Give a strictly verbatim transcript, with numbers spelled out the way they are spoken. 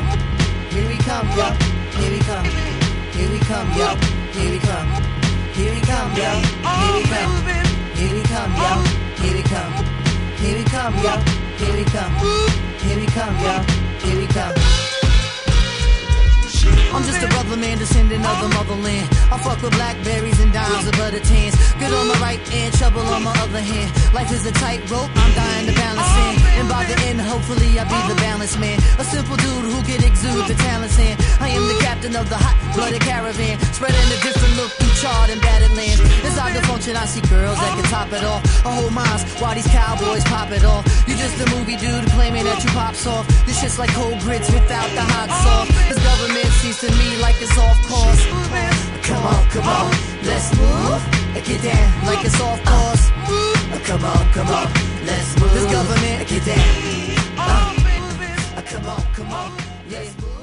come, here we come, yo. Here we come, here we come, yo. Here we come, here we come, yo. Here we come, here we come, yo. Here we come, here we come, yo. Here we come, here we come, yo. Here we come. I'm just a brother man, descendant of the motherland. I fuck with blackberries and dimes of butter tans. Good on my right hand, trouble on my other hand. Life is a tightrope, I'm dying to balance in. And by the end, hopefully I'll be the balance man. A simple dude who can exude the talents in. I am the captain of the hot-blooded caravan, spreading a different look through charred and battered lands. Inside the function, I see girls that can top it off. I hold minds while these cowboys pop it off. You just a movie dude claiming that you pop soft. This shit's like cold grits without the hot sauce. This government seems to me like it's off course. Come on, come on, let's move. Get down like it's off course. Come on, come on, let's move. This government, get down. Uh, come on, come on, let's move.